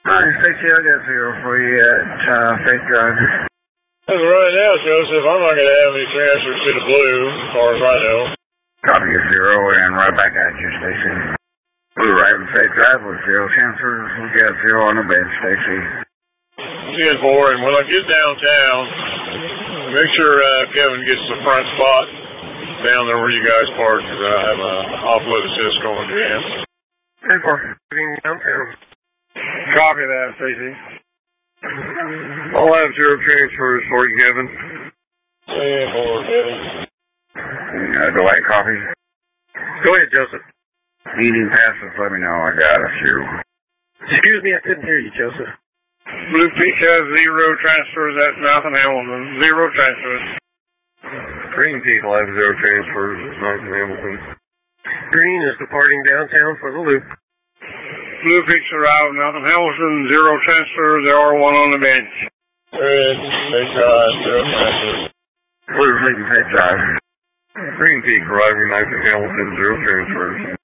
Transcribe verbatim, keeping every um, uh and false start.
Alright, Stacy, I got zero for you at uh, Faith Drive. As of right now, Joseph, I'm not going to have any transfers to the blue, as far as I know. Copy your zero and right back at you, Stacy. Blue right in Faith Drive with zero transfers. We got zero on the bench, Stacy. ten four, and when I get downtown, make sure uh, Kevin gets the front spot down there where you guys park, because I have a off-load assist going in. ten four, getting downtown. Copy that, Stacy. I'll have zero transfers for you, Kevin. ten four, Kevin. Uh, go ahead, copy. Go ahead, Joseph. Needing passes, let me know. I got a few. Excuse me, I couldn't hear you, Joseph. Blue Peak has zero transfers at Mouth and Hamilton. Zero transfers. Green Peak will have zero transfers at Mouth and Hamilton. Green is departing downtown for the loop. Blue Peaks arrived at Mouth and Hamilton. Zero transfers. There are one on the bench. Red, Faith Drive, zero transfers. Blue Peak and Faith Drive. Green Peak arriving at Mouth and Hamilton, zero transfers.